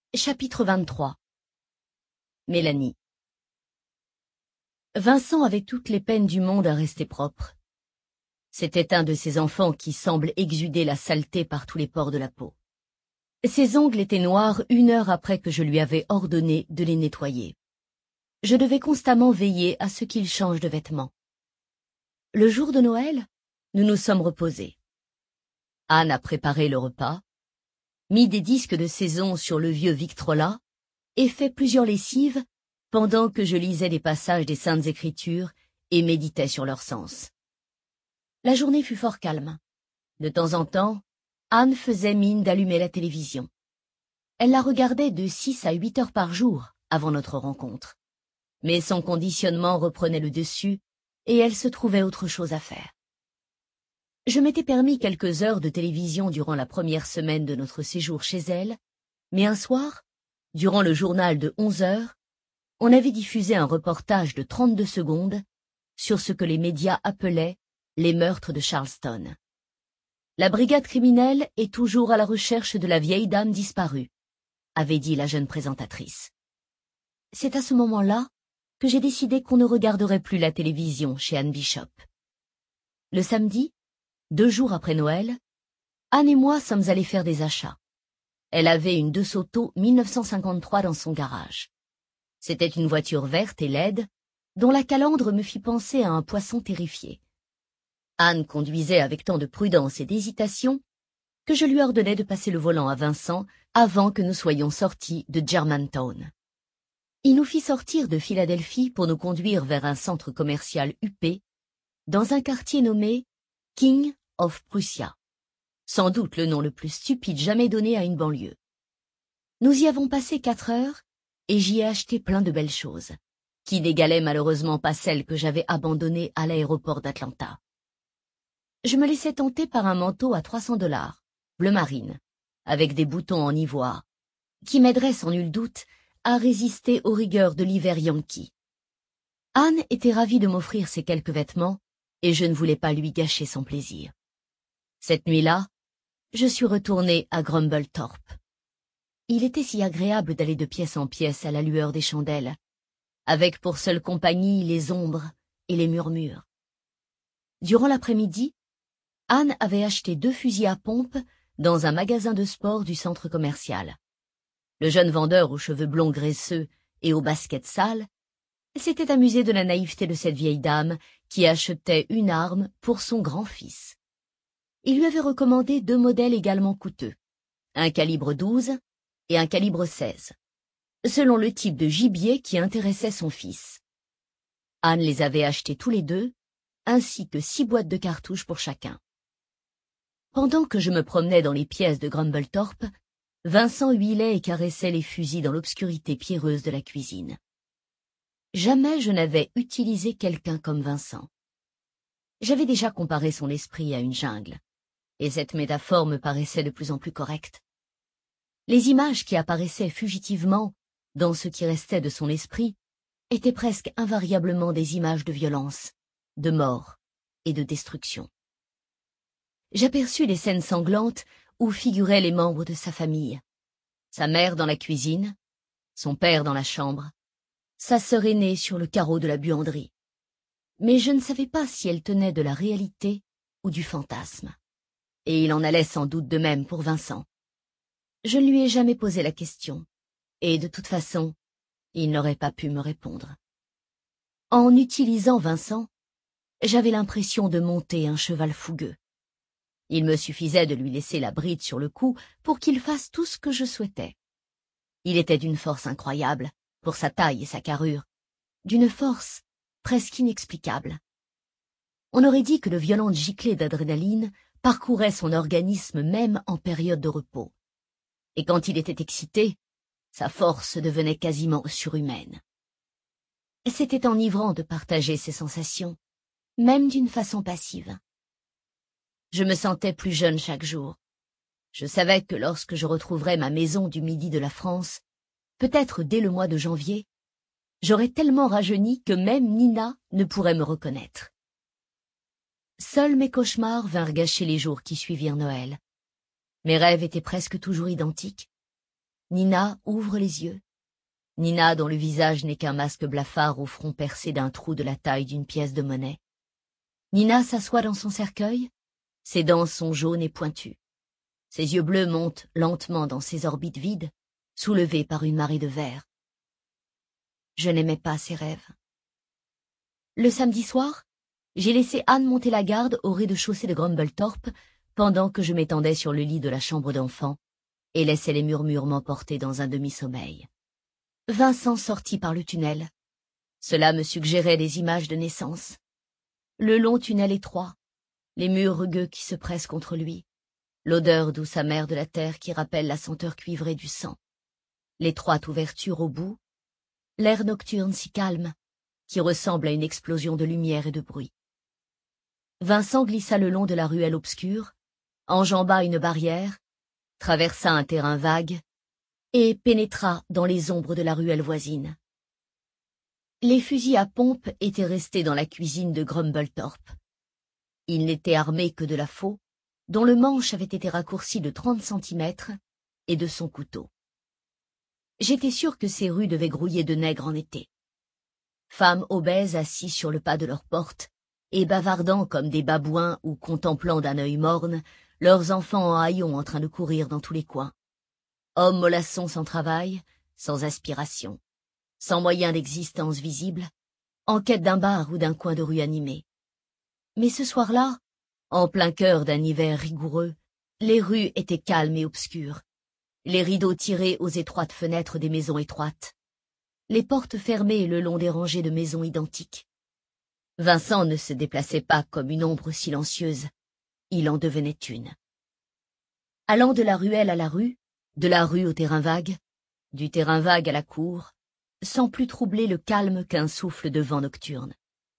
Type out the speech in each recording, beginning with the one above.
Chapitre 23. Mélanie. Vincent avait toutes les peines du monde à rester propre. C'était un de ces enfants qui semblent exuder la saleté par tous les pores de la peau. Ses ongles étaient noirs 1 heure après que je lui avais ordonné de les nettoyer. Je devais constamment veiller à ce qu'il change de vêtements. Le jour de Noël, nous nous sommes reposés. Anne a préparé le repas, mis des disques de saison sur le vieux Victrola et fait plusieurs lessives pendant que je lisais des passages des Saintes Écritures et méditais sur leur sens. La journée fut fort calme. De temps en temps, Anne faisait mine d'allumer la télévision. Elle la regardait de 6 à 8 heures par jour avant notre rencontre. Mais son conditionnement reprenait le dessus et elle se trouvait autre chose à faire. Je m'étais permis quelques heures de télévision durant la première semaine de notre séjour chez elle, mais un soir, durant le journal de 11 heures, on avait diffusé un reportage de 32 secondes sur ce que les médias appelaient les meurtres de Charleston. La brigade criminelle est toujours à la recherche de la vieille dame disparue, avait dit la jeune présentatrice. C'est à ce moment-là que j'ai décidé qu'on ne regarderait plus la télévision chez Anne Bishop. Le samedi, 2 jours après Noël, Anne et moi sommes allés faire des achats. Elle avait une DeSoto 1953 dans son garage. C'était une voiture verte et laide, dont la calandre me fit penser à un poisson terrifié. Anne conduisait avec tant de prudence et d'hésitation que je lui ordonnai de passer le volant à Vincent avant que nous soyons sortis de Germantown. Il nous fit sortir de Philadelphie pour nous conduire vers un centre commercial huppé, dans un quartier nommé King of Prussia, sans doute le nom le plus stupide jamais donné à une banlieue. Nous y avons passé 4 heures et j'y ai acheté plein de belles choses, qui n'égalaient malheureusement pas celles que j'avais abandonnées à l'aéroport d'Atlanta. Je me laissais tenter par un manteau à $300, bleu marine, avec des boutons en ivoire, qui m'aiderait sans nul doute à résister aux rigueurs de l'hiver yankee. Anne était ravie de m'offrir ces quelques vêtements et je ne voulais pas lui gâcher son plaisir. Cette nuit-là, je suis retournée à Grumbletorp. Il était si agréable d'aller de pièce en pièce à la lueur des chandelles, avec pour seule compagnie les ombres et les murmures. Durant l'après-midi, Anne avait acheté 2 fusils à pompe dans un magasin de sport du centre commercial. Le jeune vendeur aux cheveux blonds graisseux et aux baskets sales s'était amusé de la naïveté de cette vieille dame qui achetait une arme pour son grand-fils. Il lui avait recommandé 2 modèles également coûteux, un calibre 12 et un calibre 16, selon le type de gibier qui intéressait son fils. Anne les avait achetés tous les 2, ainsi que 6 boîtes de cartouches pour chacun. Pendant que je me promenais dans les pièces de Grumbletorp, Vincent huilait et caressait les fusils dans l'obscurité pierreuse de la cuisine. Jamais je n'avais utilisé quelqu'un comme Vincent. J'avais déjà comparé son esprit à une jungle, et cette métaphore me paraissait de plus en plus correcte. Les images qui apparaissaient fugitivement dans ce qui restait de son esprit étaient presque invariablement des images de violence, de mort et de destruction. J'aperçus des scènes sanglantes où figuraient les membres de sa famille, sa mère dans la cuisine, son père dans la chambre, sa sœur aînée sur le carreau de la buanderie. Mais je ne savais pas si elle tenait de la réalité ou du fantasme. Et il en allait sans doute de même pour Vincent. Je ne lui ai jamais posé la question, et de toute façon, il n'aurait pas pu me répondre. En utilisant Vincent, j'avais l'impression de monter un cheval fougueux. Il me suffisait de lui laisser la bride sur le cou pour qu'il fasse tout ce que je souhaitais. Il était d'une force incroyable, pour sa taille et sa carrure, d'une force presque inexplicable. On aurait dit que de violentes giclées d'adrénaline parcouraient son organisme même en période de repos. Et quand il était excité, sa force devenait quasiment surhumaine. C'était enivrant de partager ces sensations, même d'une façon passive. Je me sentais plus jeune chaque jour. Je savais que lorsque je retrouverais ma maison du midi de la France, peut-être dès le mois de janvier, j'aurais tellement rajeuni que même Nina ne pourrait me reconnaître. Seuls mes cauchemars vinrent gâcher les jours qui suivirent Noël. Mes rêves étaient presque toujours identiques. Nina ouvre les yeux. Nina dont le visage n'est qu'un masque blafard au front percé d'un trou de la taille d'une pièce de monnaie. Nina s'assoit dans son cercueil. Ses dents sont jaunes et pointues. Ses yeux bleus montent lentement dans ses orbites vides, soulevés par une marée de verre. Je n'aimais pas ces rêves. Le samedi soir, j'ai laissé Anne monter la garde au rez-de-chaussée de Grumblethorpe pendant que je m'étendais sur le lit de la chambre d'enfant et laissais les murmures m'emporter dans un demi-sommeil. Vincent sortit par le tunnel. Cela me suggérait des images de naissance. Le long tunnel étroit, les murs rugueux qui se pressent contre lui, l'odeur douce amère de la terre qui rappelle la senteur cuivrée du sang, l'étroite ouverture au bout, l'air nocturne si calme, qui ressemble à une explosion de lumière et de bruit. Vincent glissa le long de la ruelle obscure, enjamba une barrière, traversa un terrain vague et pénétra dans les ombres de la ruelle voisine. Les fusils à pompe étaient restés dans la cuisine de Grumblethorpe. Ils n'étaient armés que de la faux, dont le manche avait été raccourci de 30 centimètres, et de son couteau. J'étais sûr que ces rues devaient grouiller de nègres en été. Femmes obèses assises sur le pas de leur porte, et bavardant comme des babouins ou contemplant d'un œil morne leurs enfants en haillons en train de courir dans tous les coins. Hommes mollassons sans travail, sans aspiration, sans moyen d'existence visible, en quête d'un bar ou d'un coin de rue animé. Mais ce soir-là, en plein cœur d'un hiver rigoureux, les rues étaient calmes et obscures, les rideaux tirés aux étroites fenêtres des maisons étroites, les portes fermées le long des rangées de maisons identiques. Vincent ne se déplaçait pas comme une ombre silencieuse, il en devenait une. Allant de la ruelle à la rue, de la rue au terrain vague, du terrain vague à la cour, sans plus troubler le calme qu'un souffle de vent nocturne.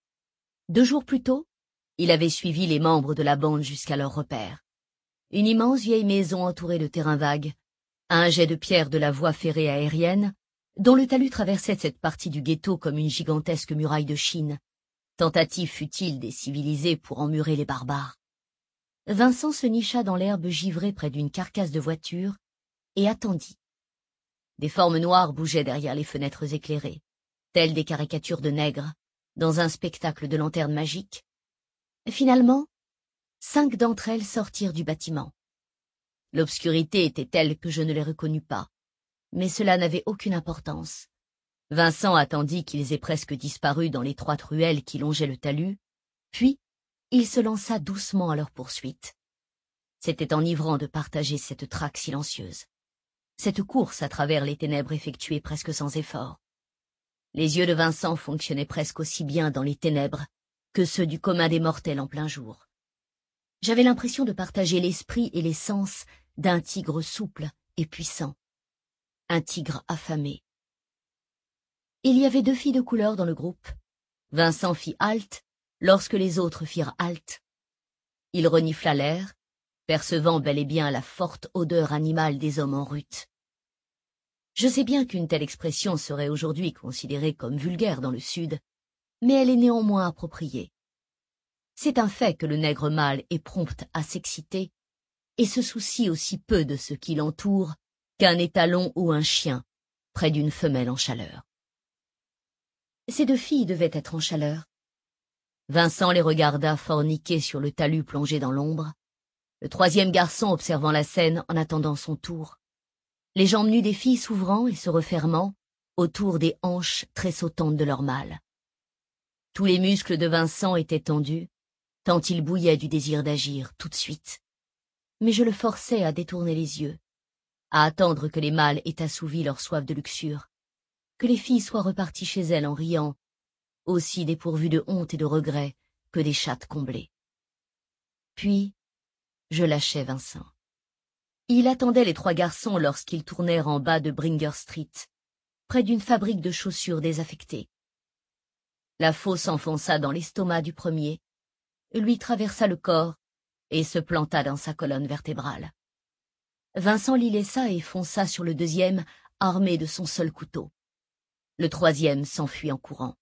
2 jours plus tôt, il avait suivi les membres de la bande jusqu'à leur repère. Une immense vieille maison entourée de terrain vague, à un jet de pierre de la voie ferrée aérienne, dont le talus traversait cette partie du ghetto comme une gigantesque muraille de Chine, tentative futile des civilisés pour emmurer les barbares. Vincent se nicha dans l'herbe givrée près d'une carcasse de voiture et attendit. Des formes noires bougeaient derrière les fenêtres éclairées, telles des caricatures de nègres, dans un spectacle de lanternes magiques. Finalement, 5 d'entre elles sortirent du bâtiment. L'obscurité était telle que je ne les reconnus pas, mais cela n'avait aucune importance. Vincent attendit qu'ils aient presque disparu dans l'étroite ruelle qui longeait le talus, puis il se lança doucement à leur poursuite. C'était enivrant de partager cette traque silencieuse, cette course à travers les ténèbres effectuée presque sans effort. Les yeux de Vincent fonctionnaient presque aussi bien dans les ténèbres que ceux du commun des mortels en plein jour. J'avais l'impression de partager l'esprit et les sens d'un tigre souple et puissant, un tigre affamé. Il y avait 2 filles de couleur dans le groupe. Vincent fit halte lorsque les autres firent halte. Il renifla l'air, percevant bel et bien la forte odeur animale des hommes en rut. Je sais bien qu'une telle expression serait aujourd'hui considérée comme vulgaire dans le Sud, mais elle est néanmoins appropriée. C'est un fait que le nègre mâle est prompt à s'exciter et se soucie aussi peu de ce qui l'entoure qu'un étalon ou un chien près d'une femelle en chaleur. Ces 2 filles devaient être en chaleur. Vincent les regarda forniquer sur le talus plongé dans l'ombre, le 3e garçon observant la scène en attendant son tour, les jambes nues des filles s'ouvrant et se refermant autour des hanches tressautantes de leur mâle. Tous les muscles de Vincent étaient tendus, tant il bouillait du désir d'agir tout de suite. Mais je le forçais à détourner les yeux, à attendre que les mâles aient assouvi leur soif de luxure, que les filles soient reparties chez elles en riant, aussi dépourvues de honte et de regret que des chattes comblées. Puis, je lâchai Vincent. Il attendait les 3 garçons lorsqu'ils tournèrent en bas de Bringer Street, près d'une fabrique de chaussures désaffectée. La faux s'enfonça dans l'estomac du premier, lui traversa le corps et se planta dans sa colonne vertébrale. Vincent l'y laissa et fonça sur le 2e, armé de son seul couteau. Le 3e s'enfuit en courant.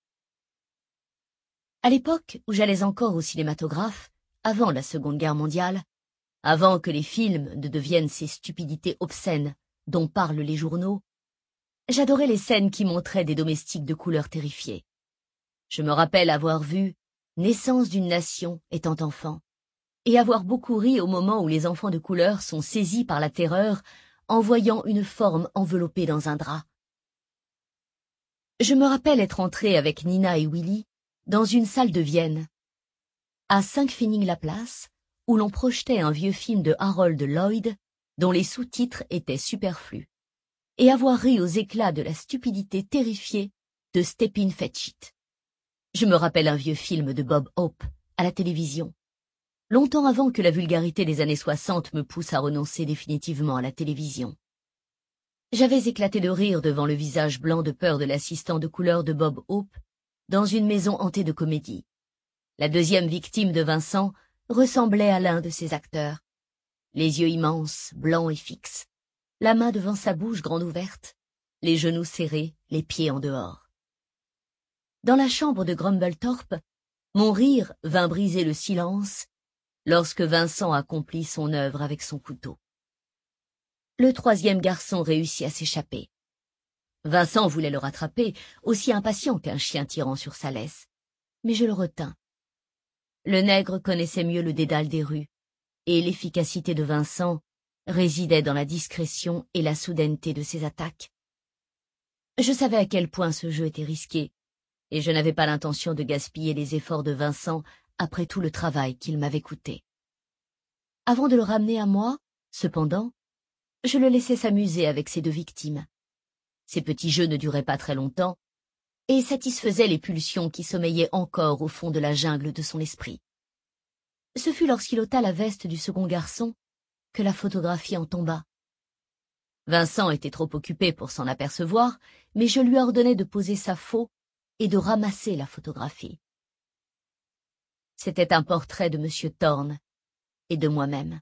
À l'époque où j'allais encore au cinématographe, avant la Seconde Guerre mondiale, avant que les films ne deviennent ces stupidités obscènes dont parlent les journaux, j'adorais les scènes qui montraient des domestiques de couleur terrifiés. Je me rappelle avoir vu Naissance d'une nation étant enfant, et avoir beaucoup ri au moment où les enfants de couleur sont saisis par la terreur en voyant une forme enveloppée dans un drap. Je me rappelle être entrée avec Nina et Willy dans une salle de Vienne, à 5 Fénning-la-Place, où l'on projetait un vieux film de Harold Lloyd dont les sous-titres étaient superflus, et avoir ri aux éclats de la stupidité terrifiée de Stepin Fetchit. Je me rappelle un vieux film de Bob Hope à la télévision, longtemps avant que la vulgarité des années 60 me pousse à renoncer définitivement à la télévision. J'avais éclaté de rire devant le visage blanc de peur de l'assistant de couleur de Bob Hope dans une maison hantée de comédie. La deuxième victime de Vincent ressemblait à l'un de ses acteurs. Les yeux immenses, blancs et fixes, la main devant sa bouche grande ouverte, les genoux serrés, les pieds en dehors. Dans la chambre de Grumblethorpe, mon rire vint briser le silence lorsque Vincent accomplit son œuvre avec son couteau. Le troisième garçon réussit à s'échapper. Vincent voulait le rattraper, aussi impatient qu'un chien tirant sur sa laisse, mais je le retins. Le nègre connaissait mieux le dédale des rues, et l'efficacité de Vincent résidait dans la discrétion et la soudaineté de ses attaques. Je savais à quel point ce jeu était risqué, et je n'avais pas l'intention de gaspiller les efforts de Vincent après tout le travail qu'il m'avait coûté. Avant de le ramener à moi, cependant, je le laissais s'amuser avec ses deux victimes. Ces petits jeux ne duraient pas très longtemps et satisfaisaient les pulsions qui sommeillaient encore au fond de la jungle de son esprit. Ce fut lorsqu'il ôta la veste du second garçon que la photographie en tomba. Vincent était trop occupé pour s'en apercevoir, mais je lui ordonnai de poser sa faux et de ramasser la photographie. C'était un portrait de M. Thorne et de moi-même.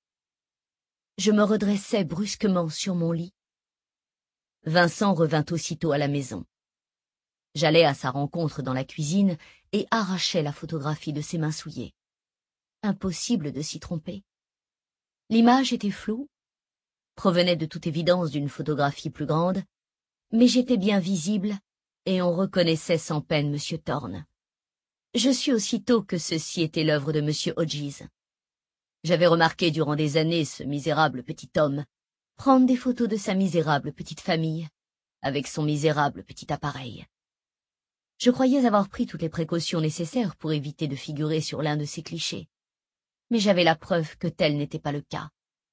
Je me redressai brusquement sur mon lit. Vincent revint aussitôt à la maison. J'allai à sa rencontre dans la cuisine et arrachai la photographie de ses mains souillées. Impossible de s'y tromper. L'image était floue, provenait de toute évidence d'une photographie plus grande, mais j'étais bien visible et on reconnaissait sans peine M. Thorne. Je sus aussitôt que ceci était l'œuvre de M. Hodges. J'avais remarqué durant des années ce misérable petit homme prendre des photos de sa misérable petite famille, avec son misérable petit appareil. Je croyais avoir pris toutes les précautions nécessaires pour éviter de figurer sur l'un de ces clichés, mais j'avais la preuve que tel n'était pas le cas.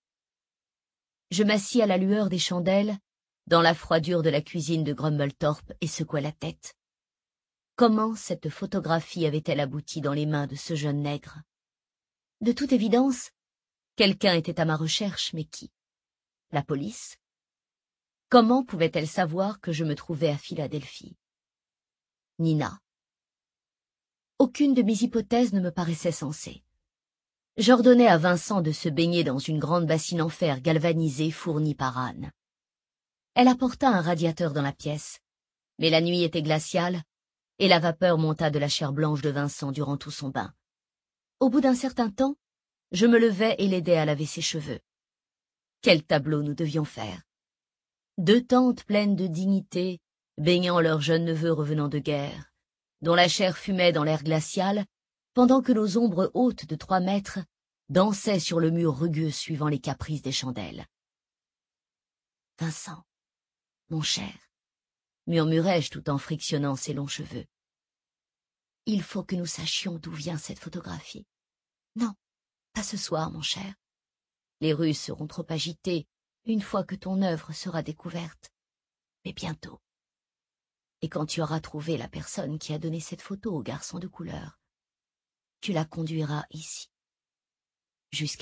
Je m'assis à la lueur des chandelles, dans la froidure de la cuisine de Grumblethorpe et secouai la tête. Comment cette photographie avait-elle abouti dans les mains de ce jeune nègre? De toute évidence, quelqu'un était à ma recherche, mais qui? La police? Comment pouvait-elle savoir que je me trouvais à Philadelphie? Nina? Aucune de mes hypothèses ne me paraissait sensée. J'ordonnai à Vincent de se baigner dans une grande bassine en fer galvanisée fournie par Anne. Elle apporta un radiateur dans la pièce, mais la nuit était glaciale et la vapeur monta de la chair blanche de Vincent durant tout son bain. Au bout d'un certain temps, je me levai et l'aidai à laver ses cheveux. Quel tableau nous devions faire! 2 tantes pleines de dignité, baignant leur jeune neveu revenant de guerre, dont la chair fumait dans l'air glacial, pendant que nos ombres hautes de 3 mètres dansaient sur le mur rugueux suivant les caprices des chandelles. « Vincent, mon cher, » murmurai-je tout en frictionnant ses longs cheveux. « Il faut que nous sachions d'où vient cette photographie. Non, pas ce soir, mon cher. Les rues seront trop agitées une fois que ton œuvre sera découverte. Mais bientôt. Et quand tu auras trouvé la personne qui a donné cette photo au garçon de couleur, tu la conduiras ici, jusqu'à moi. »